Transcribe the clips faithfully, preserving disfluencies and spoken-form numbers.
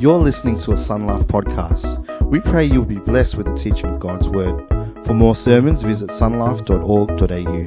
You're listening to a Sun Life podcast. We pray you'll be blessed with the teaching of God's Word. For more sermons, visit sunlife dot org dot a u.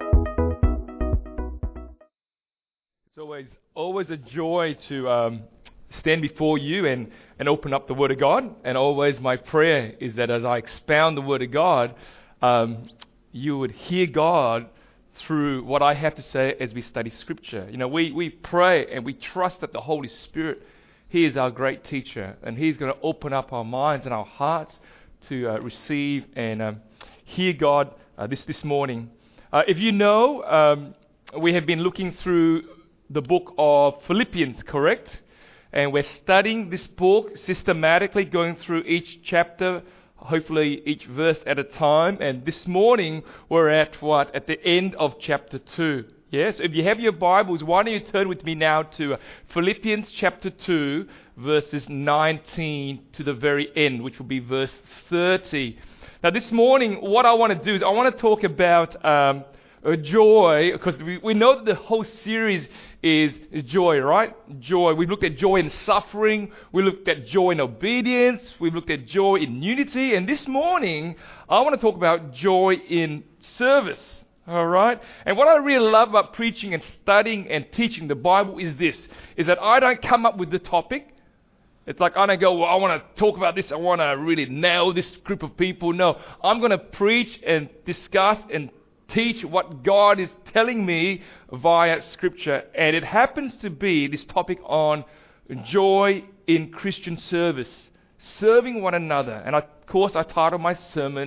It's always always a joy to um, stand before you and, and open up the Word of God. And always my prayer is that as I expound the Word of God, um, you would hear God through what I have to say as we study Scripture. You know, we, we pray and we trust that the Holy Spirit, He is our great teacher, and He's going to open up our minds and our hearts to uh, receive and um, hear God uh, this this morning. Uh, if you know, um, we have been looking through the book of Philippians, correct? And we're studying this book systematically, going through each chapter, hopefully each verse at a time. And this morning we're at what? At the end of chapter two. Yes, if you have your Bibles, why don't you turn with me now to Philippians chapter two, verses nineteen to the very end, which will be verse thirty. Now this morning, what I want to do is I want to talk about um, joy, because we, we know that the whole series is joy, right? Joy. We've looked at joy in suffering. We looked at joy in obedience. We've looked at joy in unity. And this morning, I want to talk about joy in service. All right? And what I really love about preaching and studying and teaching the Bible is this, is that I don't come up with the topic. It's like I don't go, well, I want to talk about this. I want to really nail this group of people. No, I'm going to preach and discuss and teach what God is telling me via Scripture. And it happens to be this topic on joy in Christian service, serving one another. And of course, I titled my sermon,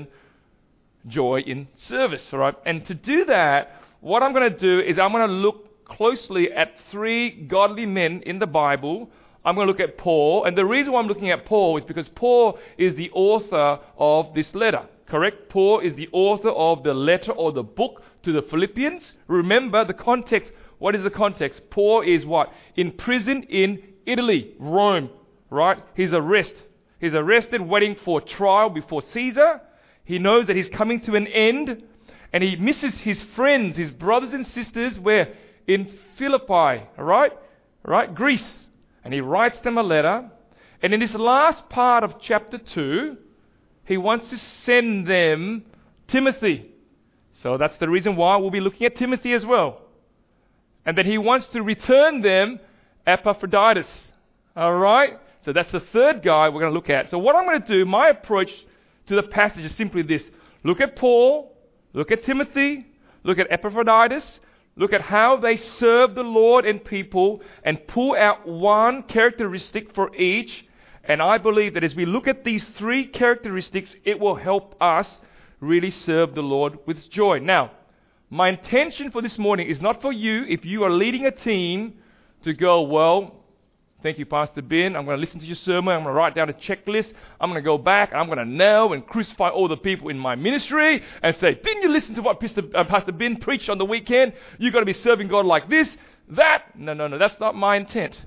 Joy in Service, all right? And to do that, what I'm going to do is I'm going to look closely at three godly men in the Bible. I'm going to look at Paul, and the reason why I'm looking at Paul is because Paul is the author of this letter, correct? Paul is the author of the letter or the book to the Philippians. Remember the context. What is the context? Paul is what? In prison in Italy, Rome, right? He's arrested. He's arrested, waiting for trial before Caesar. He knows that he's coming to an end, and he misses his friends, his brothers and sisters, where? In Philippi, all right? All right, Greece. And he writes them a letter, and in this last part of chapter two, he wants to send them Timothy. So that's the reason why we'll be looking at Timothy as well. And then he wants to return them Epaphroditus, all right? So that's the third guy we're going to look at. So what I'm going to do, my approach to the passage is simply this. Look at Paul, look at Timothy, look at Epaphroditus, look at how they serve the Lord and people, and pull out one characteristic for each. And I believe that as we look at these three characteristics, it will help us really serve the Lord with joy. Now, my intention for this morning is not for you, if you are leading a team, to go, well, thank you, Pastor Ben. I'm going to listen to your sermon. I'm going to write down a checklist. I'm going to go back and I'm going to nail and crucify all the people in my ministry and say, didn't you listen to what Pastor, uh, Pastor Ben preached on the weekend? You've got to be serving God like this, that. No, no, no. That's not my intent.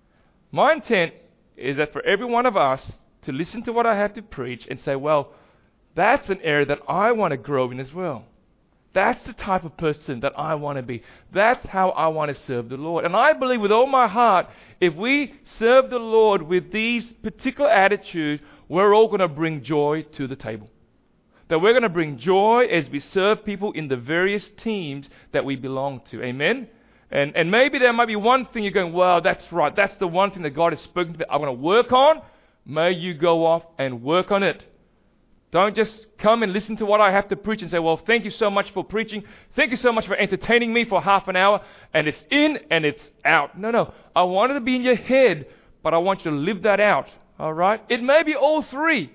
My intent is that for every one of us to listen to what I have to preach and say, well, that's an area that I want to grow in as well. That's the type of person that I want to be. That's how I want to serve the Lord. And I believe with all my heart, if we serve the Lord with these particular attitudes, we're all going to bring joy to the table. That we're going to bring joy as we serve people in the various teams that we belong to. Amen? And and maybe there might be one thing you're going, well, that's right. That's the one thing that God has spoken to me that I'm going to work on. May you go off and work on it. Don't just come and listen to what I have to preach and say, well, thank you so much for preaching. Thank you so much for entertaining me for half an hour. And it's in and it's out. No, no. I want it to be in your head, but I want you to live that out. All right? It may be all three.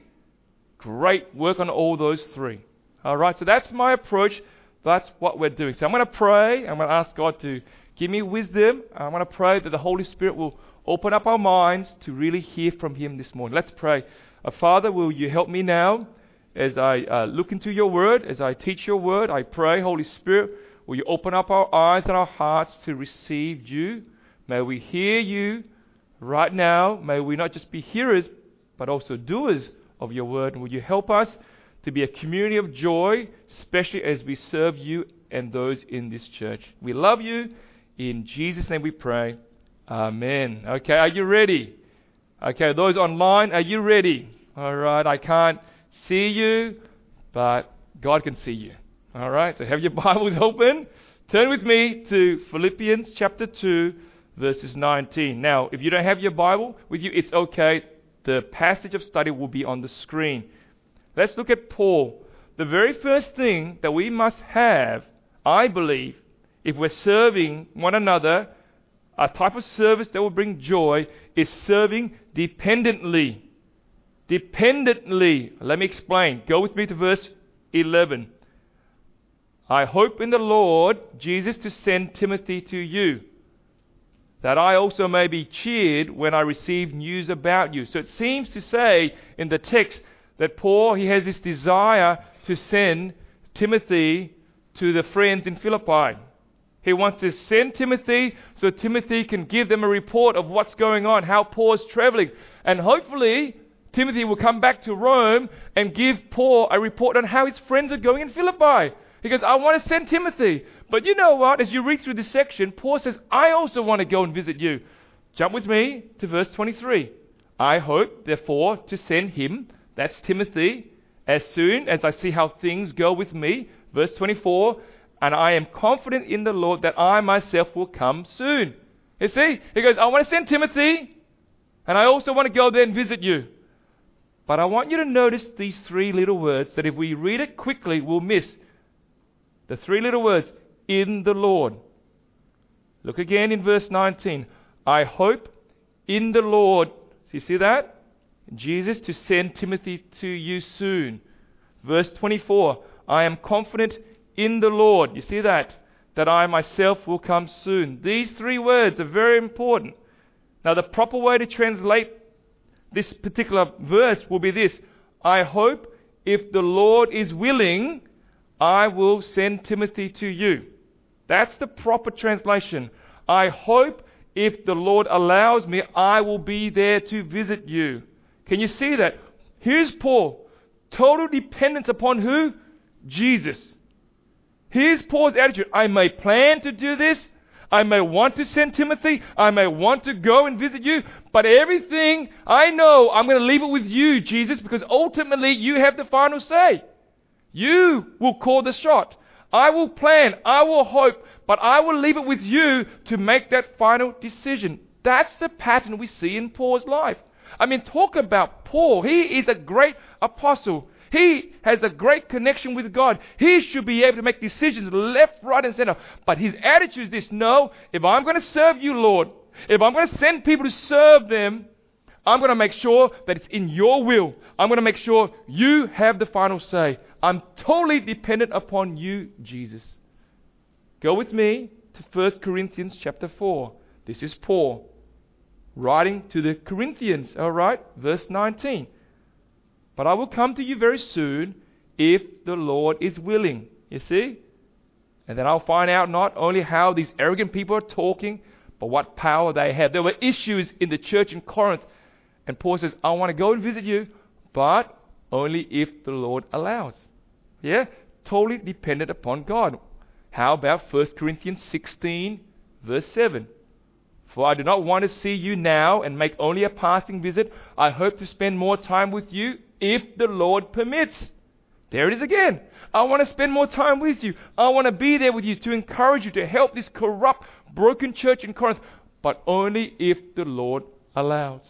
Great. Work on all those three. All right? So that's my approach. That's what we're doing. So I'm going to pray. I'm going to ask God to give me wisdom. I'm going to pray that the Holy Spirit will open up our minds to really hear from Him this morning. Let's pray. Uh, Father, will you help me now? As I uh, look into your word, as I teach your word, I pray, Holy Spirit, will you open up our eyes and our hearts to receive you? May we hear you right now. May we not just be hearers, but also doers of your word. And will you help us to be a community of joy, especially as we serve you and those in this church. We love you. In Jesus' name we pray. Amen. Okay, are you ready? Okay, those online, are you ready? All right, I can't see you, but God can see you. All right, so have your Bibles open. Turn with me to Philippians chapter two, verses nineteen. Now, if you don't have your Bible with you, it's okay. The passage of study will be on the screen. Let's look at Paul. The very first thing that we must have, I believe, if we're serving one another, a type of service that will bring joy, is serving dependently. Dependently. Let me explain. Go with me to verse eleven. I hope in the Lord Jesus to send Timothy to you, that I also may be cheered when I receive news about you. So it seems to say in the text that Paul, he has this desire to send Timothy to the friends in Philippi. He wants to send Timothy so Timothy can give them a report of what's going on, how Paul is traveling. And hopefully, Timothy will come back to Rome and give Paul a report on how his friends are going in Philippi. He goes, I want to send Timothy. But you know what? As you read through this section, Paul says, I also want to go and visit you. Jump with me to verse twenty-three. I hope, therefore, to send him, that's Timothy, as soon as I see how things go with me. Verse twenty-four, and I am confident in the Lord that I myself will come soon. You see? He goes, I want to send Timothy, and I also want to go there and visit you. But I want you to notice these three little words that if we read it quickly, we'll miss. The three little words, in the Lord. Look again in verse nineteen. I hope in the Lord. Do you see that? Jesus to send Timothy to you soon. Verse twenty-four. I am confident in the Lord. You see that? That I myself will come soon. These three words are very important. Now the proper way to translate this particular verse will be this. I hope if the Lord is willing, I will send Timothy to you. That's the proper translation. I hope if the Lord allows me, I will be there to visit you. Can you see that? Here's Paul. Total dependence upon who? Jesus. Here's Paul's attitude. I may plan to do this. I may want to send Timothy. I may want to go and visit you. But everything I know, I'm going to leave it with you, Jesus, because ultimately you have the final say. You will call the shot. I will plan. I will hope. But I will leave it with you to make that final decision. That's the pattern we see in Paul's life. I mean, talk about Paul. He is a great apostle. He has a great connection with God. He should be able to make decisions left, right, and center. But his attitude is this: no, if I'm going to serve you, Lord, if I'm going to send people to serve them, I'm going to make sure that it's in your will. I'm going to make sure you have the final say. I'm totally dependent upon you, Jesus. Go with me to First Corinthians chapter four. This is Paul writing to the Corinthians, all right, verse nineteen. But I will come to you very soon if the Lord is willing. You see? And then I'll find out not only how these arrogant people are talking, but what power they have. There were issues in the church in Corinth. And Paul says, I want to go and visit you, but only if the Lord allows. Yeah? Totally dependent upon God. How about First Corinthians sixteen, verse seven? For I do not want to see you now and make only a passing visit. I hope to spend more time with you if the Lord permits. There it is again. I want to spend more time with you. I want to be there with you to encourage you, to help this corrupt, broken church in Corinth, but only if the Lord allows.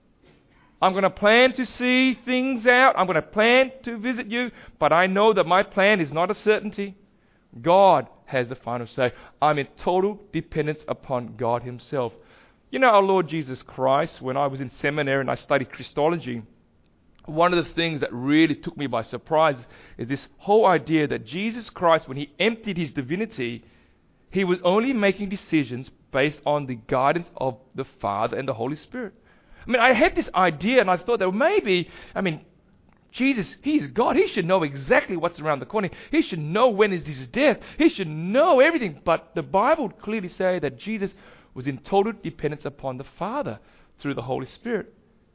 I'm going to plan to see things out. I'm going to plan to visit you, but I know that my plan is not a certainty. God has the final say. I'm in total dependence upon God himself. You know, our Lord Jesus Christ, when I was in seminary and I studied Christology, one of the things that really took me by surprise is this whole idea that Jesus Christ, when he emptied his divinity, he was only making decisions based on the guidance of the Father and the Holy Spirit. I mean, I had this idea and I thought that maybe, I mean, Jesus, he's God. He should know exactly what's around the corner. He should know when is his death. He should know everything. But the Bible clearly says that Jesus was in total dependence upon the Father through the Holy Spirit.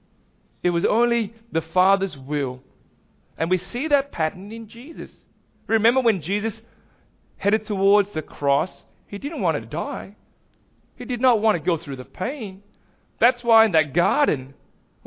It was only the Father's will. And we see that pattern in Jesus. Remember when Jesus headed towards the cross, he didn't want to die. He did not want to go through the pain. That's why in that garden,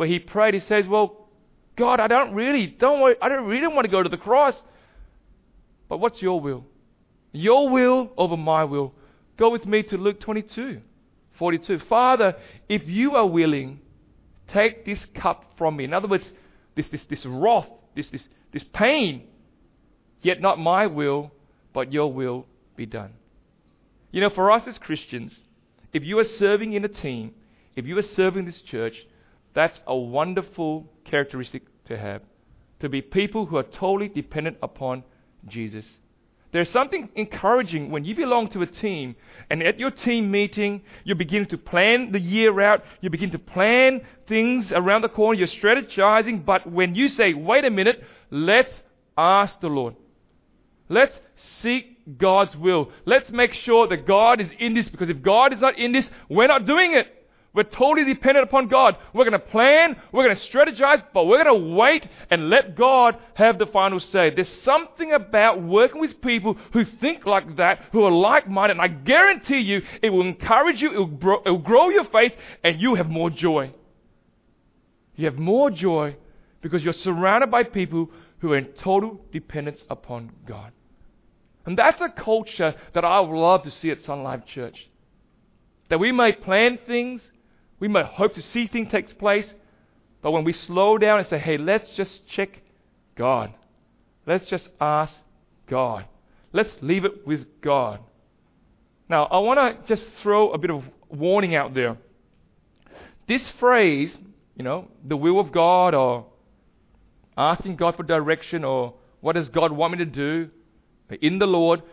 where he prayed, he says, well, God, I don't really, don't worry, I don't really want to go to the cross. But what's your will? Your will over my will. Go with me to Luke twenty-two, forty-two. Father, if you are willing, take this cup from me. In other words, this this this wrath, this this this pain, yet not my will, but your will be done. You know, for us as Christians, if you are serving in a team, if you are serving this church, that's a wonderful characteristic to have. To be people who are totally dependent upon Jesus. There's something encouraging when you belong to a team and at your team meeting, you begin to plan the year out, you begin to plan things around the corner, you're strategizing, but when you say, wait a minute, let's ask the Lord. Let's seek God's will. Let's make sure that God is in this, because if God is not in this, we're not doing it. We're totally dependent upon God. We're going to plan, we're going to strategize, but we're going to wait and let God have the final say. There's something about working with people who think like that, who are like-minded, and I guarantee you it will encourage you, it will, grow, it will grow your faith, and you have more joy. You have more joy because you're surrounded by people who are in total dependence upon God. And that's a culture that I would love to see at Sun Life Church. That we may plan things, we may hope to see things take place, but when we slow down and say, hey, let's just check God. Let's just ask God. Let's leave it with God. Now, I want to just throw a bit of warning out there. This phrase, you know, the will of God, or asking God for direction, or what does God want me to do in the Lord,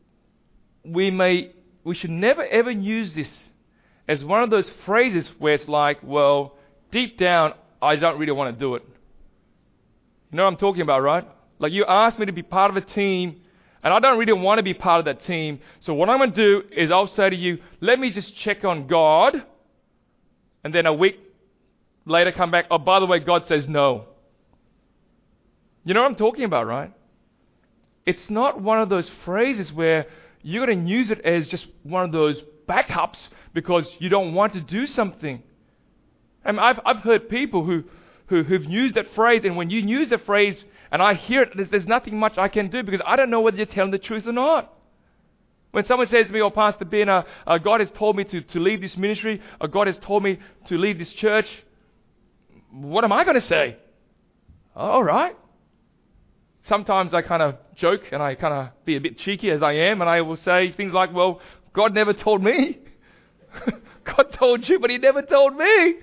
we may, we should never ever use this as one of those phrases where it's like, well, deep down, I don't really want to do it. You know what I'm talking about, right? Like, you asked me to be part of a team, and I don't really want to be part of that team. So what I'm going to do is I'll say to you, let me just check on God, and then a week later come back, oh, by the way, God says no. You know what I'm talking about, right? It's not one of those phrases where you're going to use it as just one of those backups because you don't want to do something. I mean, I've I've heard people who, who who've used that phrase, and when you use the phrase and I hear it, there's, there's nothing much I can do because I don't know whether you're telling the truth or not. When someone says to me, oh, Pastor Ben, uh, uh, God has told me to, to leave this ministry, or God has told me to leave this church, what am I going to say? All right. Sometimes I kind of joke and I kind of be a bit cheeky as I am, and I will say things like, well, God never told me. God told you, but He never told me.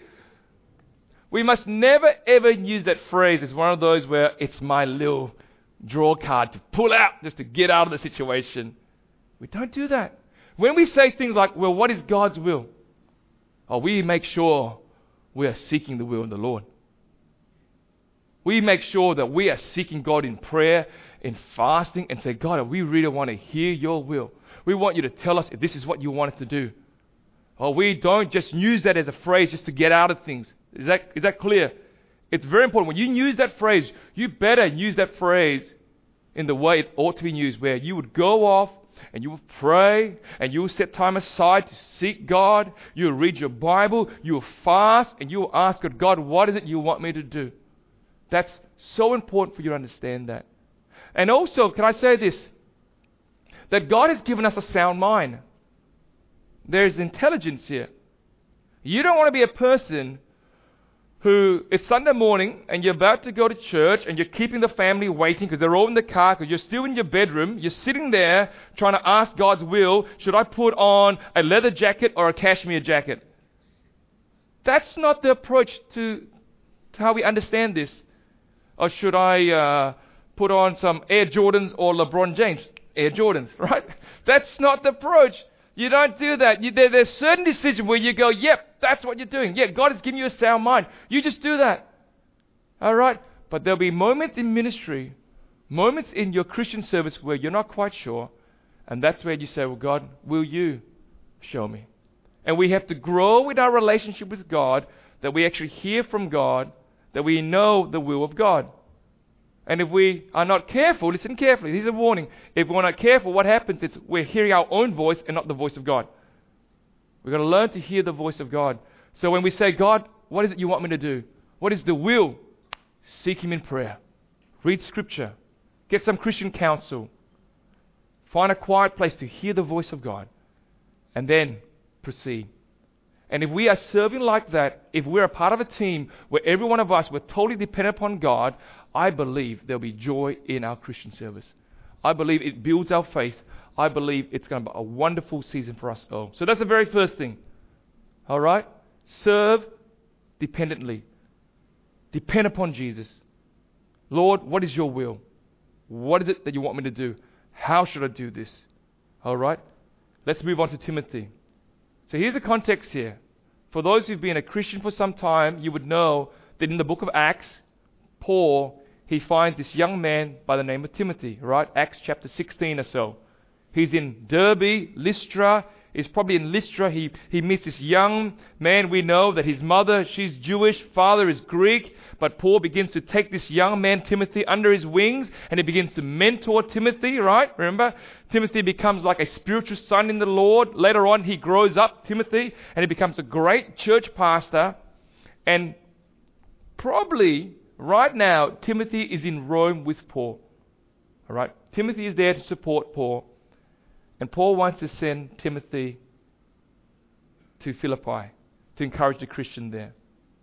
We must never ever use that phrase as one of those where it's my little draw card to pull out just to get out of the situation. We don't do that. When we say things like, well, what is God's will? Oh, we make sure we are seeking the will of the Lord. We make sure that we are seeking God in prayer, in fasting, and say, God, we really want to hear your will. We want you to tell us if this is what you want us to do. Or we don't just use that as a phrase just to get out of things. Is that is that clear? It's very important. When you use that phrase, you better use that phrase in the way it ought to be used, where you would go off and you will pray and you will set time aside to seek God. You will read your Bible. You will fast and you will ask God, God, what is it you want me to do? That's so important for you to understand that. And also, can I say this? That God has given us a sound mind. There's intelligence here. You don't want to be a person who, it's Sunday morning and you're about to go to church and you're keeping the family waiting because they're all in the car, because you're still in your bedroom. You're sitting there trying to ask God's will. Should I put on a leather jacket or a cashmere jacket? That's not the approach to, to how we understand this. Or should I uh, put on some Air Jordans or LeBron James? Air Jordans, right? That's not the approach. You don't do that. You, there, there's certain decisions where you go, yep, that's what you're doing. Yeah, God has given you a sound mind. You just do that. All right? But there'll be moments in ministry, moments in your Christian service where you're not quite sure. And that's where you say, well, God, will you show me? And we have to grow in our relationship with God, that we actually hear from God, that we know the will of God. And if we are not careful, listen carefully, here's a warning. If we're not careful, what happens is we're hearing our own voice and not the voice of God. We've got to learn to hear the voice of God. So when we say, God, what is it you want me to do? What is the will? Seek Him in prayer. Read Scripture. Get some Christian counsel. Find a quiet place to hear the voice of God. And then proceed. And if we are serving like that, if we're a part of a team where every one of us, we're totally dependent upon God, I believe there'll be joy in our Christian service. I believe it builds our faith. I believe it's going to be a wonderful season for us all. So that's the very first thing. All right? Serve dependently. Depend upon Jesus. Lord, what is your will? What is it that you want me to do? How should I do this? All right? Let's move on to Timothy. So here's the context here. For those who've been a Christian for some time, you would know that in the book of Acts, Paul, he finds this young man by the name of Timothy, right? Acts chapter sixteen or so. He's in Derbe, Lystra. He's probably in Lystra. He, he meets this young man. We know that his mother, she's Jewish, father is Greek. But Paul begins to take this young man, Timothy, under his wings, and he begins to mentor Timothy, right? Remember? Timothy becomes like a spiritual son in the Lord. Later on, he grows up, Timothy, and he becomes a great church pastor. And probably, right now, Timothy is in Rome with Paul. All right? Timothy is there to support Paul. And Paul wants to send Timothy to Philippi to encourage the Christian there.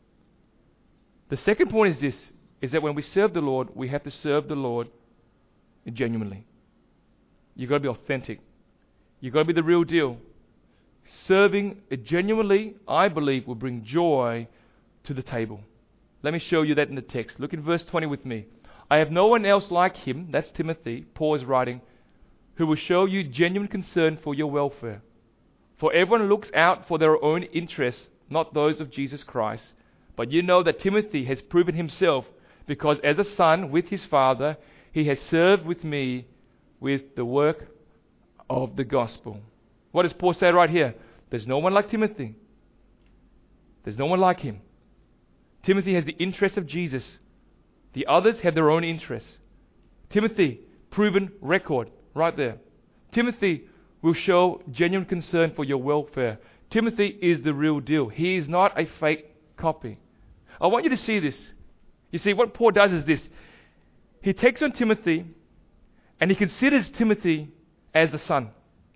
The second point is this, is that when we serve the Lord, we have to serve the Lord genuinely. You've got to be authentic. You've got to be the real deal. Serving genuinely, I believe, will bring joy to the table. Let me show you that in the text. Look in verse twenty with me. I have no one else like him, that's Timothy, Paul is writing, who will show you genuine concern for your welfare. For everyone looks out for their own interests, not those of Jesus Christ. But you know that Timothy has proven himself, because as a son with his father, he has served with me with the work of the gospel. What does Paul say right here? There's no one like Timothy. There's no one like him. Timothy has the interest of Jesus. The others have their own interests. Timothy, proven record. Right there. Timothy will show genuine concern for your welfare. Timothy is the real deal. He is not a fake copy. I want you to see this. You see, what Paul does is this. He takes on Timothy and he considers Timothy as a son.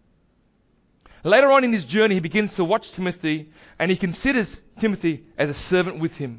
Later on in his journey, he begins to watch Timothy and he considers Timothy as a servant with him.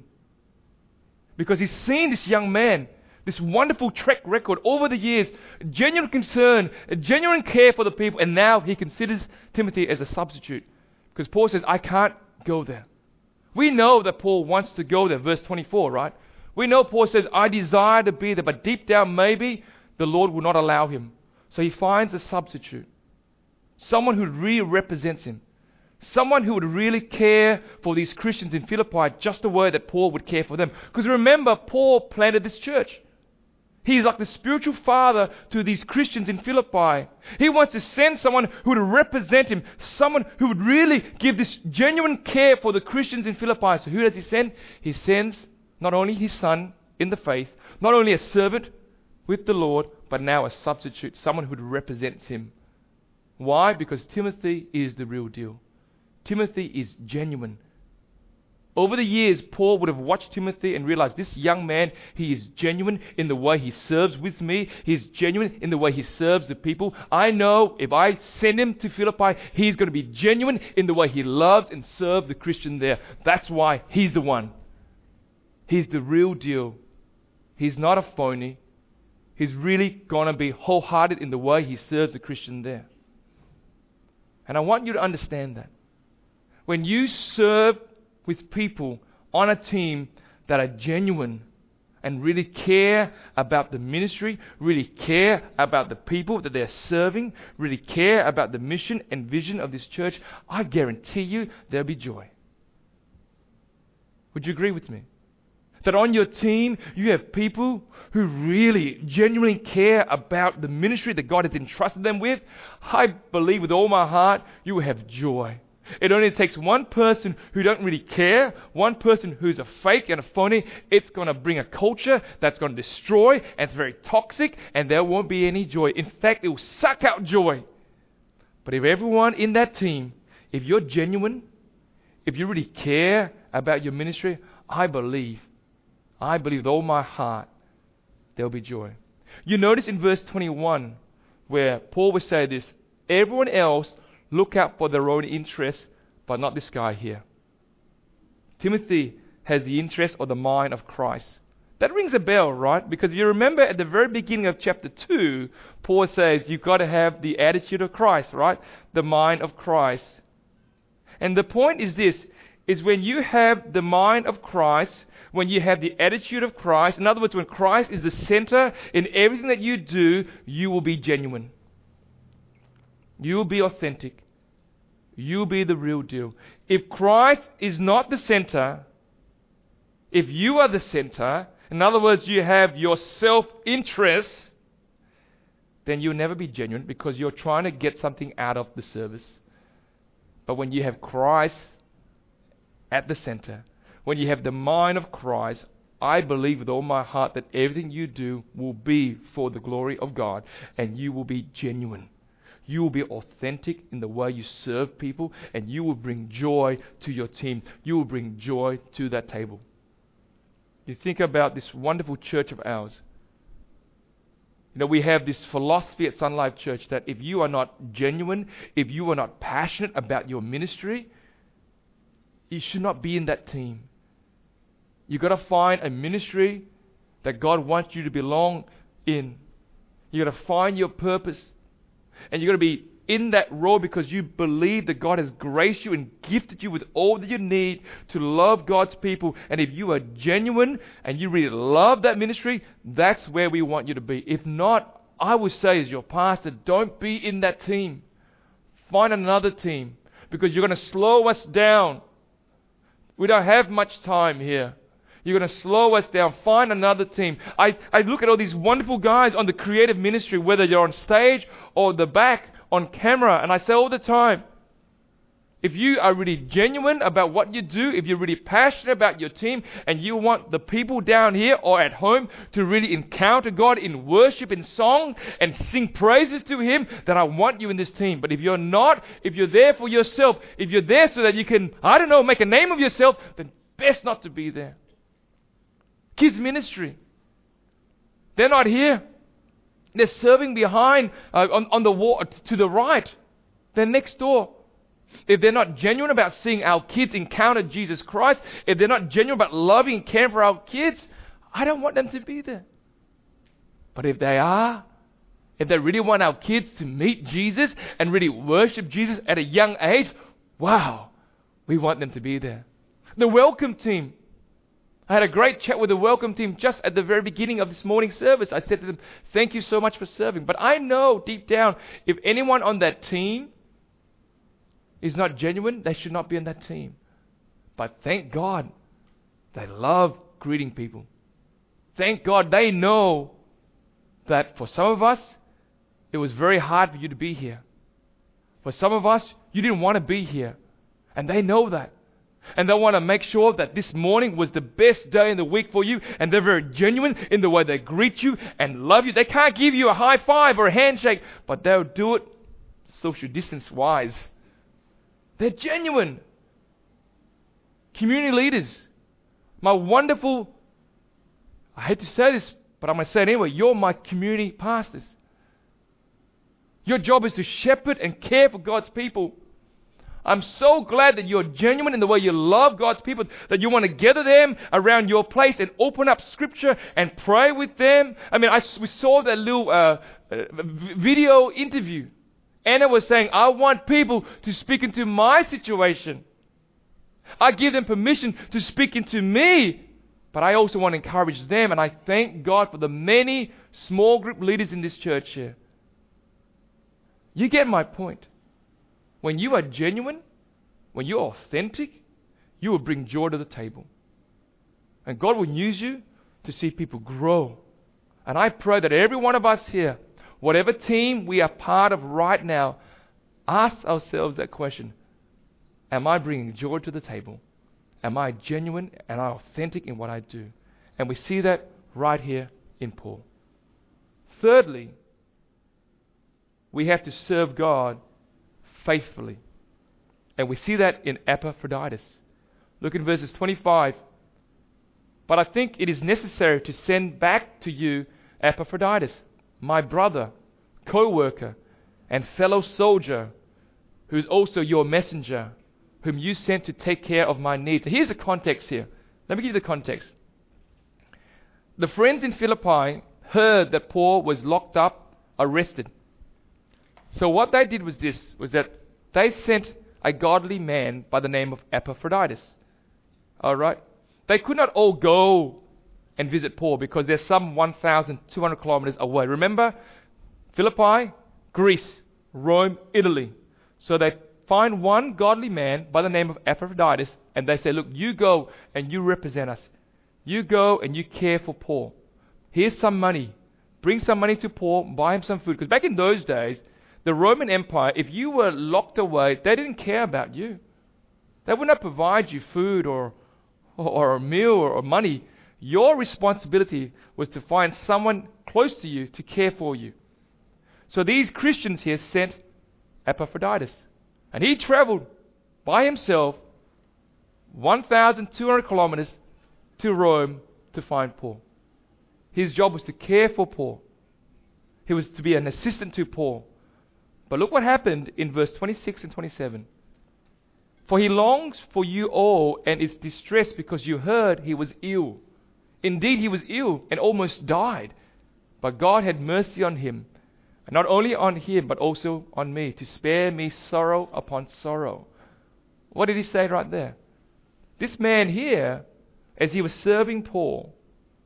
Because he's seen this young man, this wonderful track record over the years, genuine concern, genuine care for the people, and now he considers Timothy as a substitute. Because Paul says, I can't go there. We know that Paul wants to go there, verse twenty-four, right? We know Paul says, I desire to be there, but deep down maybe the Lord will not allow him. So he finds a substitute. Someone who really represents him. Someone who would really care for these Christians in Philippi just the way that Paul would care for them. Because remember, Paul planted this church. He's like the spiritual father to these Christians in Philippi. He wants to send someone who would represent him, someone who would really give this genuine care for the Christians in Philippi. So who does he send? He sends not only his son in the faith, not only a servant with the Lord, but now a substitute, someone who represents him. Why? Because Timothy is the real deal. Timothy is genuine. Over the years, Paul would have watched Timothy and realized this young man, he is genuine in the way he serves with me. He is genuine in the way he serves the people. I know if I send him to Philippi, he's going to be genuine in the way he loves and serves the Christian there. That's why he's the one. He's the real deal. He's not a phony. He's really going to be wholehearted in the way he serves the Christian there. And I want you to understand that. When you serve with people on a team that are genuine and really care about the ministry, really care about the people that they're serving, really care about the mission and vision of this church, I guarantee you there'll be joy. Would you agree with me? That on your team you have people who really genuinely care about the ministry that God has entrusted them with. I believe with all my heart you will have joy. It only takes one person who don't really care, one person who's a fake and a phony. It's going to bring a culture that's going to destroy, and it's very toxic, and there won't be any joy. In fact, it will suck out joy. But if everyone in that team, if you're genuine, if you really care about your ministry, I believe I believe with all my heart there will be joy. You notice in verse twenty-one where Paul would say this, everyone else look out for their own interests, but not this guy here. Timothy has the interest or the mind of Christ. That rings a bell, right? Because you remember at the very beginning of chapter two, Paul says you've got to have the attitude of Christ, right? The mind of Christ. And the point is this, is when you have the mind of Christ, when you have the attitude of Christ, in other words, when Christ is the center in everything that you do, you will be genuine. You will be authentic. You will be the real deal. If Christ is not the center, if you are the center, in other words, you have your self-interest, then you'll never be genuine because you're trying to get something out of the service. But when you have Christ at the center, when you have the mind of Christ, I believe with all my heart that everything you do will be for the glory of God, and you will be genuine. You will be authentic in the way you serve people, and you will bring joy to your team. You will bring joy to that table. You think about this wonderful church of ours. You know, we have this philosophy at Sun Life Church that if you are not genuine, if you are not passionate about your ministry, you should not be in that team. You've got to find a ministry that God wants you to belong in. You've got to find your purpose. And you've got to be in that role because you believe that God has graced you and gifted you with all that you need to love God's people. And if you are genuine and you really love that ministry, that's where we want you to be. If not, I would say as your pastor, don't be in that team. Find another team because you're going to slow us down. We don't have much time here. You're going to slow us down. Find another team. I, I look at all these wonderful guys on the creative ministry, whether you're on stage or the back on camera, and I say all the time, if you are really genuine about what you do, if you're really passionate about your team, and you want the people down here or at home to really encounter God in worship, in song, and sing praises to Him, then I want you in this team. But if you're not, if you're there for yourself, if you're there so that you can, I don't know, make a name of yourself, then best not to be there. Kids ministry. They're not here. They're serving behind, uh, on, on the wall, to the right. They're next door. If they're not genuine about seeing our kids encounter Jesus Christ, if they're not genuine about loving and caring for our kids, I don't want them to be there. But if they are, if they really want our kids to meet Jesus and really worship Jesus at a young age, wow, we want them to be there. The welcome team. I had a great chat with the welcome team just at the very beginning of this morning's service. I said to them, thank you so much for serving. But I know deep down, if anyone on that team is not genuine, they should not be in that team. But thank God, they love greeting people. Thank God they know that for some of us, it was very hard for you to be here. For some of us, you didn't want to be here. And they know that. And they want to make sure that this morning was the best day in the week for you. And they're very genuine in the way they greet you and love you. They can't give you a high five or a handshake, but they'll do it social distance wise. They're genuine. Community leaders. My wonderful, I hate to say this, but I'm going to say it anyway. You're my community pastors. Your job is to shepherd and care for God's people. I'm so glad that you're genuine in the way you love God's people, that you want to gather them around your place and open up Scripture and pray with them. I mean, I, we saw that little uh, uh, video interview. Anna was saying, I want people to speak into my situation. I give them permission to speak into me, but I also want to encourage them, and I thank God for the many small group leaders in this church here. You get my point. When you are genuine, when you're authentic, you will bring joy to the table. And God will use you to see people grow. And I pray that every one of us here, whatever team we are part of right now, ask ourselves that question. Am I bringing joy to the table? Am I genuine and am I authentic in what I do? And we see that right here in Paul. Thirdly, we have to serve God faithfully. And we see that in Epaphroditus. Look in verses twenty-five But I think it is necessary to send back to you Epaphroditus, my brother, co-worker, and fellow soldier, who is also your messenger, whom you sent to take care of my needs. Here's the context here. Let me give you the context. The friends in Philippi heard that Paul was locked up, arrested. So what they did was this, was that they sent a godly man by the name of Epaphroditus. All right? They could not all go and visit Paul because they're some one thousand two hundred kilometers away. Remember, Philippi, Greece, Rome, Italy. So they find one godly man by the name of Epaphroditus, and they say, look, you go and you represent us. You go and you care for Paul. Here's some money. Bring some money to Paul, buy him some food. Because back in those days, the Roman Empire, if you were locked away, they didn't care about you. They would not provide you food or, or, or a meal or, or money. Your responsibility was to find someone close to you to care for you. So these Christians here sent Epaphroditus. And he traveled by himself one thousand two hundred kilometers to Rome to find Paul. His job was to care for Paul. He was to be an assistant to Paul. But look what happened in verse twenty-six and twenty-seven. For he longs for you all and is distressed because you heard he was ill. Indeed, he was ill and almost died. But God had mercy on him. And not only on him, but also on me, to spare me sorrow upon sorrow. What did he say right there? This man here, as he was serving Paul,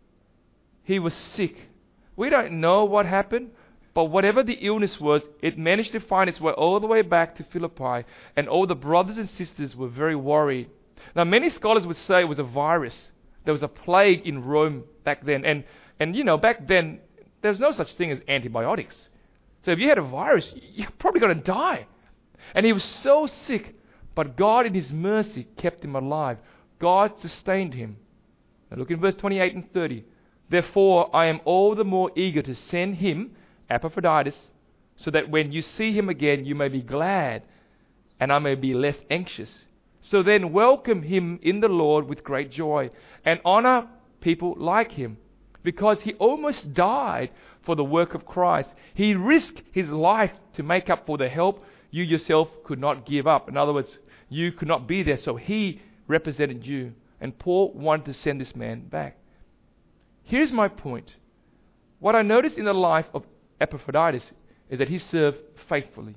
he was sick. We don't know what happened, but whatever the illness was, it managed to find its way all the way back to Philippi, and all the brothers and sisters were very worried. Now, many scholars would say it was a virus. There was a plague in Rome back then, and, and you know, back then, there was no such thing as antibiotics. So if you had a virus, you're probably going to die. And he was so sick, but God in his mercy kept him alive. God sustained him. Now look in verse twenty-eight and thirty. Therefore, I am all the more eager to send him, Epaphroditus, so that when you see him again, you may be glad, and I may be less anxious. So then welcome him in the Lord with great joy, and honor people like him, because he almost died for the work of Christ. He risked his life to make up for the help you yourself could not give up. In other words, you could not be there, so he represented you. And Paul wanted to send this man back. Here's my point. What I noticed in the life of Epaphroditus is that he served faithfully.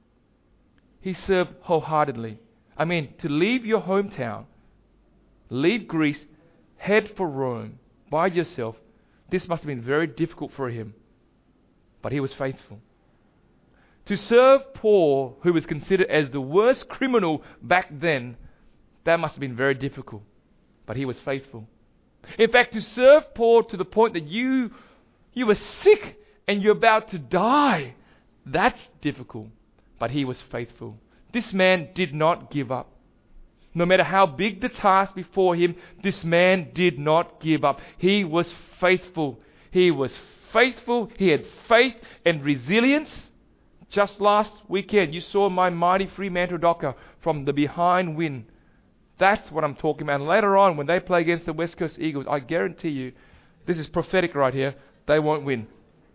He served wholeheartedly. I mean, to leave your hometown, leave Greece, head for Rome by yourself, this must have been very difficult for him. But he was faithful. To serve Paul, who was considered as the worst criminal back then, that must have been very difficult. But he was faithful. In fact, to serve Paul to the point that you, you were sick and you're about to die, that's difficult. But he was faithful. This man did not give up. No matter how big the task before him, this man did not give up. He was faithful. He was faithful. He had faith and resilience. Just last weekend, you saw my mighty Fremantle Docker from the behind win. That's what I'm talking about. And later on, when they play against the West Coast Eagles, I guarantee you, this is prophetic right here, they won't win.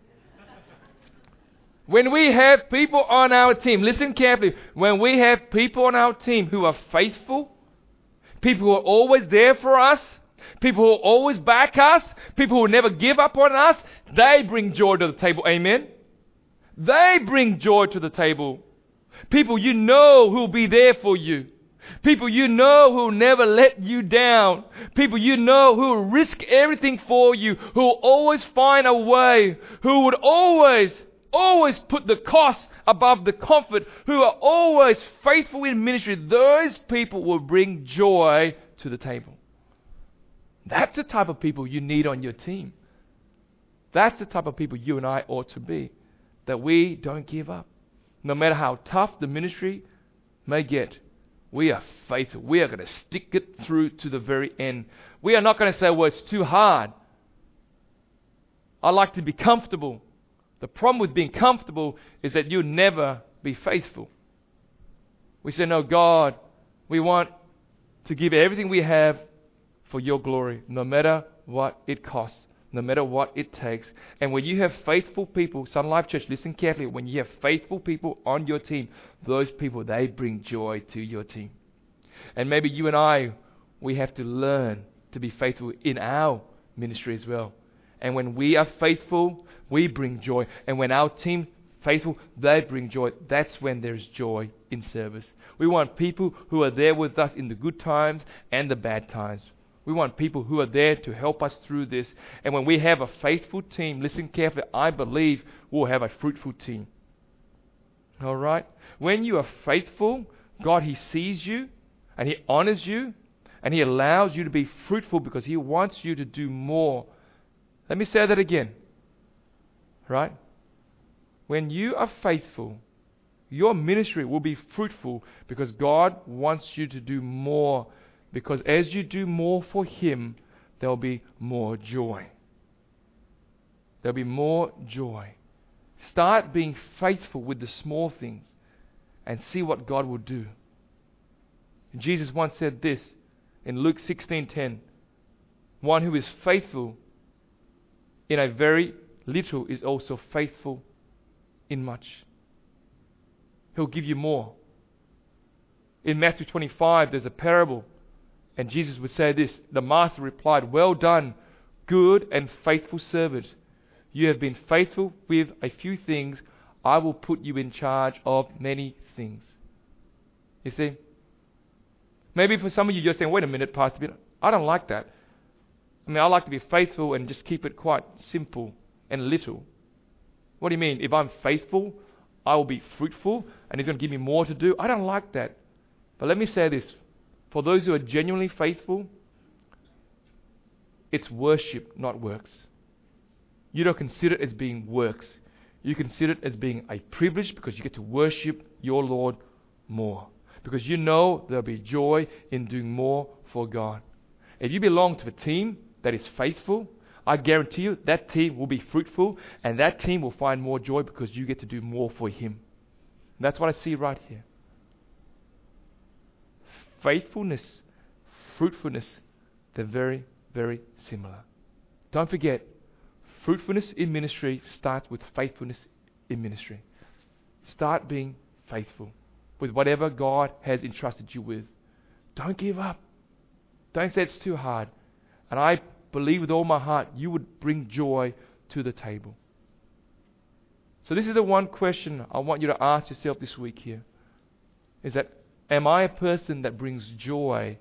When we have people on our team, listen carefully, when we have people on our team who are faithful, people who are always there for us, people who always back us, people who never give up on us, they bring joy to the table. Amen? They bring joy to the table. People you know who will be there for you. People you know who will never let you down. People you know who will risk everything for you, who will always find a way, who would always Always put the cost above the comfort, who are always faithful in ministry. Those people will bring joy to the table. That's the type of people you need on your team. That's the type of people you and I ought to be. That we don't give up. No matter how tough the ministry may get, we are faithful. We are going to stick it through to the very end. We are not going to say, well, it's too hard. I like to be comfortable. The problem with being comfortable is that you'll never be faithful. We say, no, God, we want to give everything we have for your glory, no matter what it costs, no matter what it takes. And when you have faithful people, Sun Life Church, listen carefully, when you have faithful people on your team, those people, they bring joy to your team. And maybe you and I, we have to learn to be faithful in our ministry as well. And when we are faithful, we bring joy. And when our team faithful, they bring joy. That's when there's joy in service. We want people who are there with us in the good times and the bad times. We want people who are there to help us through this. And when we have a faithful team, listen carefully, I believe we'll have a fruitful team. All right? When you are faithful, God, He sees you and He honors you and He allows you to be fruitful because He wants you to do more. Let me say that again. Right? When you are faithful, your ministry will be fruitful because God wants you to do more. Because as you do more for Him, there will be more joy. There will be more joy. Start being faithful with the small things and see what God will do. Jesus once said this in Luke sixteen ten. One who is faithful in a very little is also faithful in much. He'll give you more. In Matthew twenty-five, there's a parable. And Jesus would say this, the master replied, well done, good and faithful servant. You have been faithful with a few things. I will put you in charge of many things. You see? Maybe for some of you, you're saying, wait a minute, Pastor Peter, I don't like that. I mean, I like to be faithful and just keep it quite simple and little. What do you mean? If I'm faithful, I will be fruitful and He's going to give me more to do? I don't like that. But let me say this. For those who are genuinely faithful, it's worship, not works. You don't consider it as being works. You consider it as being a privilege because you get to worship your Lord more. Because you know there'll be joy in doing more for God. If you belong to a team that is faithful, I guarantee you that team will be fruitful and that team will find more joy because you get to do more for Him. And that's what I see right here. Faithfulness, fruitfulness, they're very, very similar. Don't forget, fruitfulness in ministry starts with faithfulness in ministry. Start being faithful with whatever God has entrusted you with. Don't give up. Don't say it's too hard. And I believe with all my heart you would bring joy to the table. So this is the one question I want you to ask yourself this week here. Is that, am I a person that brings joy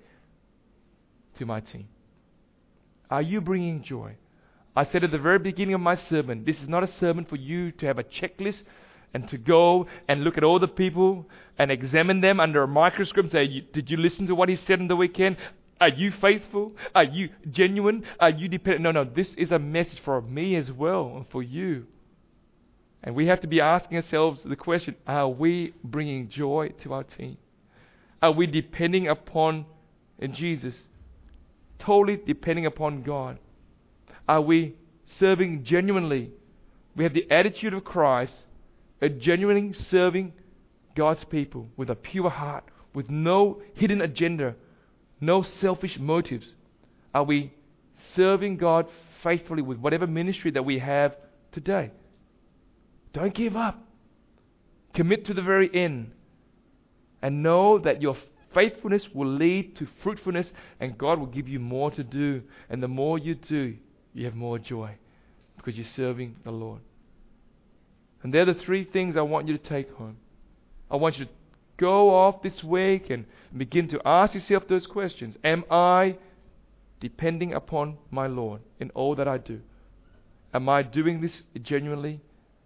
to my team? Are you bringing joy? I said at the very beginning of my sermon, this is not a sermon for you to have a checklist and to go and look at all the people and examine them under a microscope and say, did you listen to what he said in the weekend? Are you faithful? Are you genuine? Are you dependent? No, no, this is a message for me as well and for you. And we have to be asking ourselves the question, are we bringing joy to our team? Are we depending upon Jesus? Totally depending upon God? Are we serving genuinely? We have the attitude of Christ, a genuinely serving God's people with a pure heart, with no hidden agenda, no selfish motives. Are we serving God faithfully with whatever ministry that we have today? Don't give up. Commit to the very end. And know that your faithfulness will lead to fruitfulness and God will give you more to do. And the more you do, you have more joy because you're serving the Lord. And they're the three things I want you to take home. I want you to go off this week and begin to ask yourself those questions. Am I depending upon my Lord in all that I do? Am I doing this genuinely?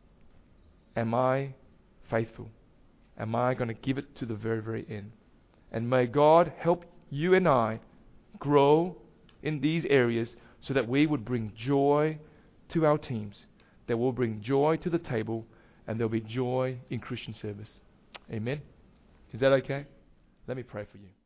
Am I faithful? Am I going to give it to the very, very end? And may God help you and I grow in these areas so that we would bring joy to our teams, that will bring joy to the table, and there'll be joy in Christian service. Amen? Is that okay? Let me pray for you.